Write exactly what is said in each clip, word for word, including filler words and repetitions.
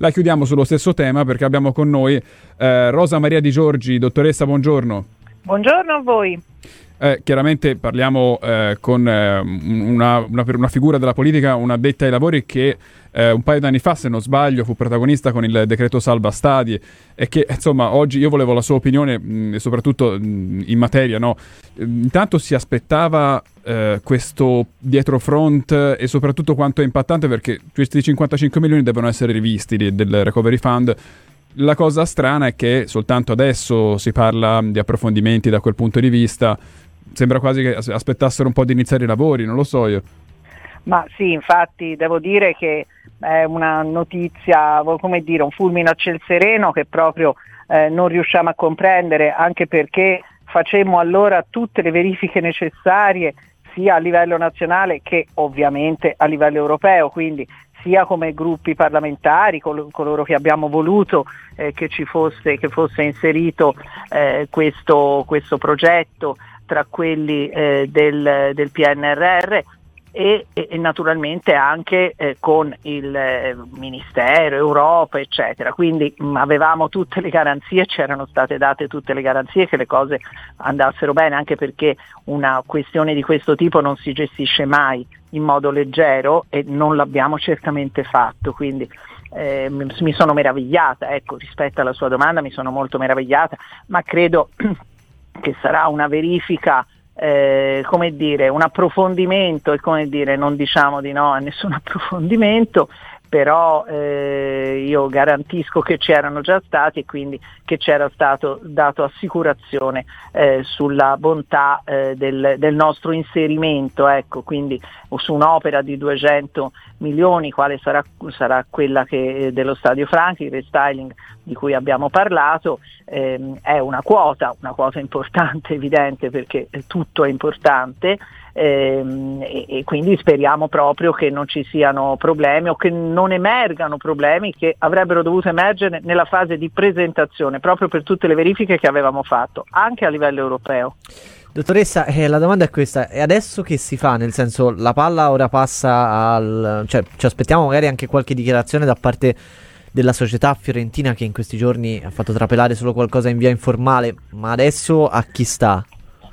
la chiudiamo sullo stesso tema perché abbiamo con noi eh, Rosa Maria Di Giorgi. Dottoressa, buongiorno. Buongiorno a voi. Eh, chiaramente parliamo eh, con eh, una, una, una figura della politica, una addetta ai lavori che eh, un paio d'anni fa, se non sbaglio, fu protagonista con il decreto salva stadi e che insomma oggi io volevo la sua opinione mh, e soprattutto mh, in materia, no? Intanto si aspettava eh, questo dietro front e soprattutto quanto è impattante, perché questi cinquantacinque milioni devono essere rivisti di, del recovery fund. La cosa strana è che soltanto adesso si parla di approfondimenti da quel punto di vista. Sembra quasi che aspettassero un po' di iniziare i lavori, non lo so io. Ma sì, infatti devo dire che è una notizia, come dire, un fulmine a ciel sereno che proprio eh, non riusciamo a comprendere, anche perché facemmo allora tutte le verifiche necessarie sia a livello nazionale che ovviamente a livello europeo, quindi sia come gruppi parlamentari, col- coloro che abbiamo voluto eh, che ci fosse, che fosse inserito eh, questo, questo progetto tra quelli eh, del, del P N R R e, e, e naturalmente anche eh, con il eh, Ministero, Europa, eccetera. Quindi mh, avevamo tutte le garanzie, c'erano state date tutte le garanzie che le cose andassero bene, anche perché una questione di questo tipo non si gestisce mai in modo leggero e non l'abbiamo certamente fatto, quindi eh, mi sono meravigliata, ecco, rispetto alla sua domanda mi sono molto meravigliata, ma credo che sarà una verifica, eh, come dire, un approfondimento, e come dire, non diciamo di no a nessun approfondimento, però eh, io garantisco che c'erano già stati e quindi che c'era stato dato assicurazione eh, sulla bontà eh, del, del nostro inserimento, ecco, quindi su un'opera di duecento milioni, quale sarà, sarà quella che, dello Stadio Franchi, il restyling di cui abbiamo parlato, ehm, è una quota, una quota importante, evidente, perché tutto è importante. Ehm, e, e quindi speriamo proprio che non ci siano problemi o che non emergano problemi che avrebbero dovuto emergere nella fase di presentazione, proprio per tutte le verifiche che avevamo fatto anche a livello europeo. Dottoressa, eh, la domanda è questa: e adesso che si fa? Nel senso, la palla ora passa al... cioè ci aspettiamo magari anche qualche dichiarazione da parte della società fiorentina, che in questi giorni ha fatto trapelare solo qualcosa in via informale, ma adesso a chi sta?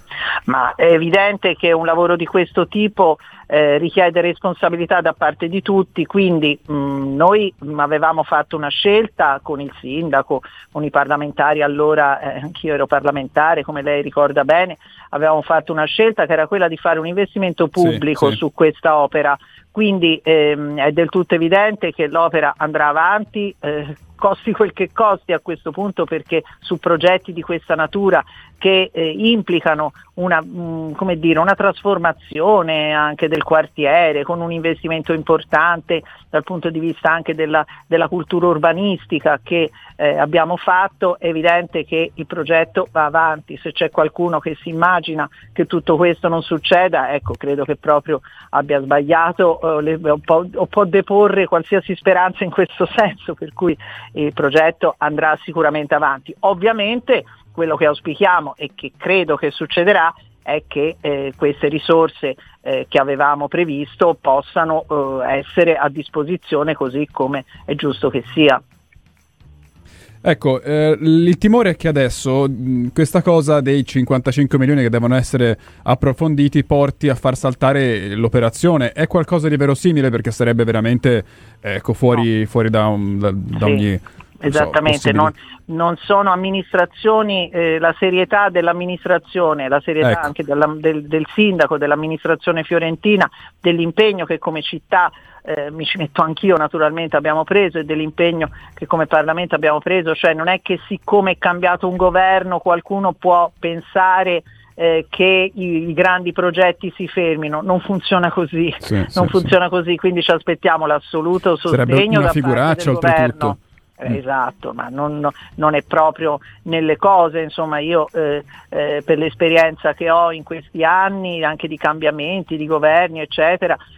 Ma è evidente che un lavoro di questo tipo eh, richiede responsabilità da parte di tutti, quindi mh, noi mh, avevamo fatto una scelta con il sindaco, con i parlamentari, allora eh, anch'io ero parlamentare, come lei ricorda bene, avevamo fatto una scelta che era quella di fare un investimento pubblico sì, sì. su questa opera, quindi ehm, è del tutto evidente che l'opera andrà avanti, eh, costi quel che costi a questo punto, perché su progetti di questa natura che eh, implicano una, mh, come dire, una trasformazione anche del quartiere, con un investimento importante dal punto di vista anche della, della cultura urbanistica che eh, abbiamo fatto, è evidente che il progetto va avanti. Se c'è qualcuno che si immagina che tutto questo non succeda, ecco, credo che proprio abbia sbagliato eh, le, o, può, o può deporre qualsiasi speranza in questo senso, per cui il progetto andrà sicuramente avanti. Ovviamente quello che auspichiamo e che credo che succederà è che eh, queste risorse eh, che avevamo previsto possano eh, essere a disposizione, così come è giusto che sia. Ecco, eh, il timore è che adesso mh, questa cosa dei cinquantacinque milioni che devono essere approfonditi porti a far saltare l'operazione. È qualcosa di verosimile, perché sarebbe veramente ecco, fuori, no. fuori da, un, da, da sì. ogni... Esattamente, non, non sono amministrazioni, eh, la serietà dell'amministrazione, la serietà ecco. anche della, del, del sindaco, dell'amministrazione fiorentina, dell'impegno che come città, eh, mi ci metto anch'io naturalmente, abbiamo preso, e dell'impegno che come Parlamento abbiamo preso, cioè non è che siccome è cambiato un governo qualcuno può pensare Eh, che i, i grandi progetti si fermino, non funziona così, sì, non sì, funziona sì. così, quindi ci aspettiamo l'assoluto sostegno da parte del governo. Eh, esatto, ma non, non è proprio nelle cose, insomma io eh, eh, per l'esperienza che ho in questi anni, anche di cambiamenti, di governi eccetera,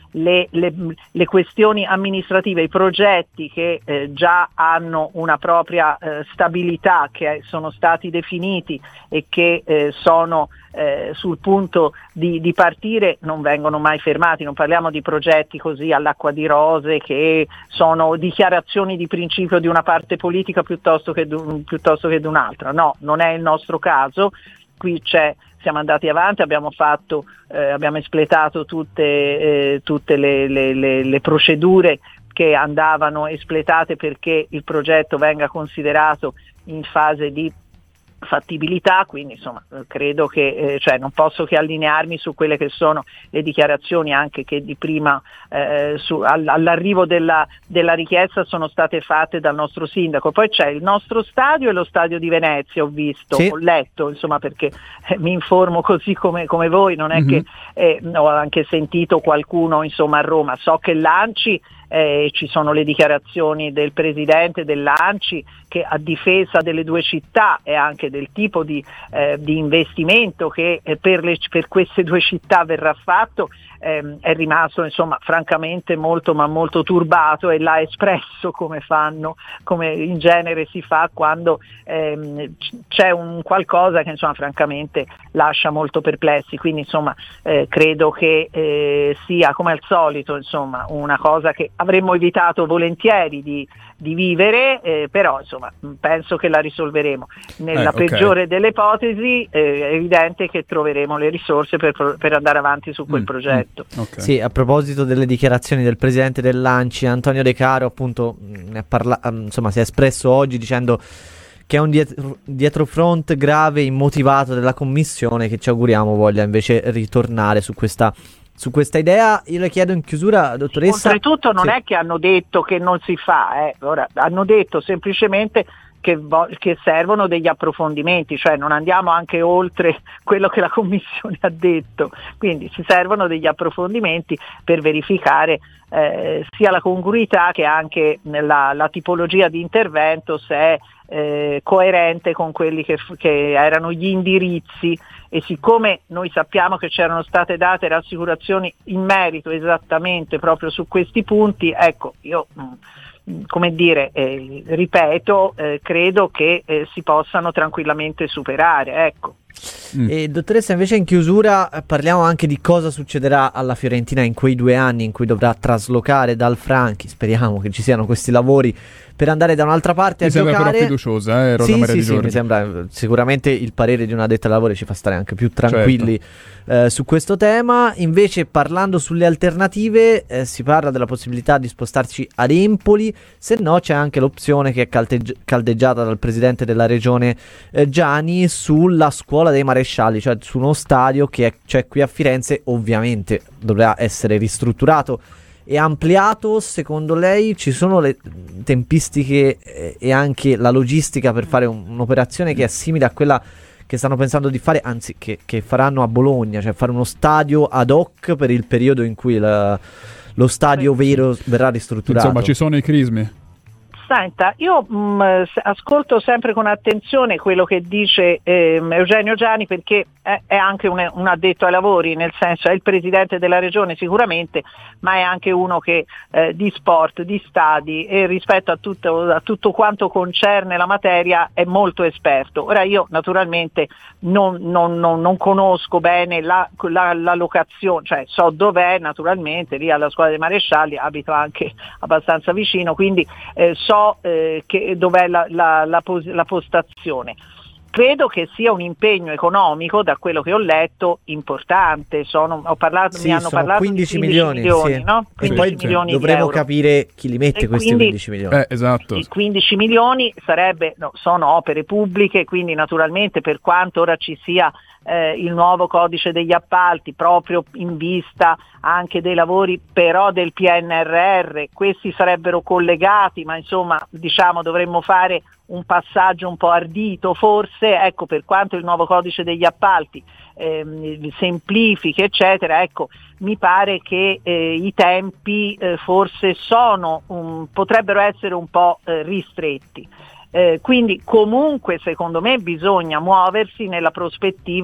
le, le, le questioni amministrative, i progetti che eh, già hanno una propria eh, stabilità, che sono stati definiti e che eh, sono eh, sul punto di, di partire, non vengono mai fermati. Non parliamo di progetti così all'acqua di rose che sono dichiarazioni di principio di una parte politica piuttosto che, piuttosto che di un'altra. No, non è il nostro caso. Qui c'è siamo andati avanti, abbiamo fatto, eh, abbiamo espletato tutte, eh, tutte le, le, le, le procedure che andavano espletate perché il progetto venga considerato in fase di fattibilità, quindi insomma credo che eh, cioè non posso che allinearmi su quelle che sono le dichiarazioni anche che di prima eh, su, all, all'arrivo della, della richiesta sono state fatte dal nostro sindaco. Poi c'è il nostro stadio e lo stadio di Venezia, ho visto, sì. Ho letto, insomma, perché eh, mi informo così come, come voi, non è mm-hmm. che eh, ho anche sentito qualcuno insomma a Roma, so che l'Anci Eh, ci sono le dichiarazioni del presidente dell'Anci che a difesa delle due città e anche del tipo di, eh, di investimento che eh, per, le, per queste due città verrà fatto ehm, è rimasto insomma francamente molto ma molto turbato e l'ha espresso come fanno, come in genere si fa quando ehm, c'è un qualcosa che insomma francamente lascia molto perplessi, quindi insomma eh, credo che eh, sia come al solito insomma una cosa che avremmo evitato volentieri di, di vivere, eh, però insomma penso che la risolveremo. Nella eh, okay. peggiore delle ipotesi eh, è evidente che troveremo le risorse per, per andare avanti su quel mm, progetto. Mm, okay. Sì, a proposito delle dichiarazioni del presidente dell'Anci, Antonio De Caro appunto ne ha parla- insomma si è espresso oggi dicendo che è un dietro, dietrofront grave e immotivato della commissione che ci auguriamo voglia invece ritornare su questa Su questa idea. Io le chiedo in chiusura, dottoressa. Oltretutto non sì. è che hanno detto che non si fa, eh. Ora, hanno detto semplicemente che, vo- che servono degli approfondimenti, cioè non andiamo anche oltre quello che la Commissione ha detto, quindi ci servono degli approfondimenti per verificare eh, sia la congruità che anche la, la tipologia di intervento, se è eh, coerente con quelli che, che erano gli indirizzi. E siccome noi sappiamo che c'erano state date rassicurazioni in merito esattamente proprio su questi punti, ecco, io mh, come dire, eh, ripeto, eh, credo che eh, si possano tranquillamente superare, ecco. Mm. E dottoressa, invece in chiusura parliamo anche di cosa succederà alla Fiorentina in quei due anni in cui dovrà traslocare dal Franchi, speriamo che ci siano questi lavori per andare da un'altra parte mi a giocare. Mi sembra però fiduciosa, eh, Rosa sì, Maria sì, Di Giorgi. Sì, mi sembra sicuramente il parere di una addetta ai lavori ci fa stare anche più tranquilli, certo. eh, su questo tema. Invece parlando sulle alternative eh, si parla della possibilità di spostarci ad Empoli, se no c'è anche l'opzione che è calteggi- caldeggiata dal presidente della regione eh, Giani sulla scuola dei marescialli, cioè su uno stadio che è, c'è qui a Firenze, ovviamente dovrà essere ristrutturato e ampliato. Secondo lei ci sono le tempistiche eh, e anche la logistica per fare un, un'operazione che è simile a quella che stanno pensando di fare, anzi che, che faranno a Bologna, cioè fare uno stadio ad hoc per il periodo in cui la, lo stadio vero verrà ristrutturato? Insomma, ci sono i crismi. Senta, io mh, ascolto sempre con attenzione quello che dice eh, Eugenio Giani, perché è, è anche un, un addetto ai lavori, nel senso è il presidente della regione sicuramente, ma è anche uno che eh, di sport, di stadi e rispetto a tutto, a tutto quanto concerne la materia è molto esperto. Ora io naturalmente non, non, non, non conosco bene la, la, la locazione, cioè so dov'è naturalmente, lì alla scuola dei marescialli, abito anche abbastanza vicino, quindi eh, so Eh, che dov'è la, la, la, pos- la postazione. Credo che sia un impegno economico, da quello che ho letto, importante. Sono, ho parlato, sì, mi hanno sono parlato quindici di quindici milioni, milioni, sì. no? E poi milioni dovremo di euro. capire chi li mette e questi quindi, quindici milioni. Eh, esatto. I quindici milioni sarebbe, no, sono opere pubbliche, quindi naturalmente per quanto ora ci sia Eh, il nuovo codice degli appalti proprio in vista anche dei lavori però del P N R R, questi sarebbero collegati, ma insomma diciamo dovremmo fare un passaggio un po' ardito forse, ecco, per quanto il nuovo codice degli appalti ehm, semplifichi eccetera, ecco, mi pare che eh, i tempi eh, forse sono um, potrebbero essere un po' eh, ristretti. Eh, quindi comunque secondo me bisogna muoversi nella prospettiva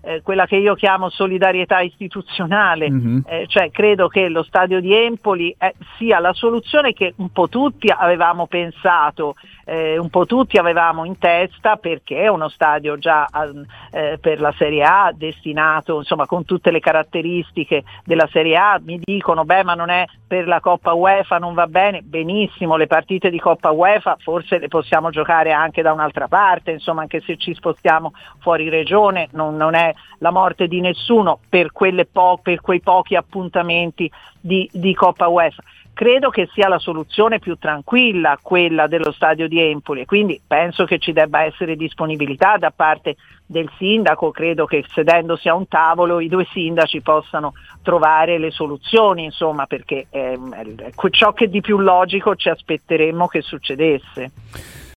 eh, quella che io chiamo solidarietà istituzionale, mm-hmm. eh, cioè credo che lo stadio di Empoli eh, sia la soluzione che un po' tutti avevamo pensato, eh, un po' tutti avevamo in testa, perché è uno stadio già eh, per la Serie A destinato, insomma, con tutte le caratteristiche della Serie A. Mi dicono beh, ma non è per la Coppa UEFA, non va bene. Benissimo, le partite di Coppa UEFA forse le possiamo giocare anche da un'altra parte, insomma, anche se ci spostiamo fuori regione non, non è la morte di nessuno per, quelle po- per quei pochi appuntamenti di, di Coppa UEFA. Credo che sia la soluzione più tranquilla quella dello stadio di Empoli, e quindi penso che ci debba essere disponibilità da parte del sindaco. Credo che sedendosi a un tavolo i due sindaci possano trovare le soluzioni, insomma, perché è ciò che di più logico ci aspetteremmo che succedesse.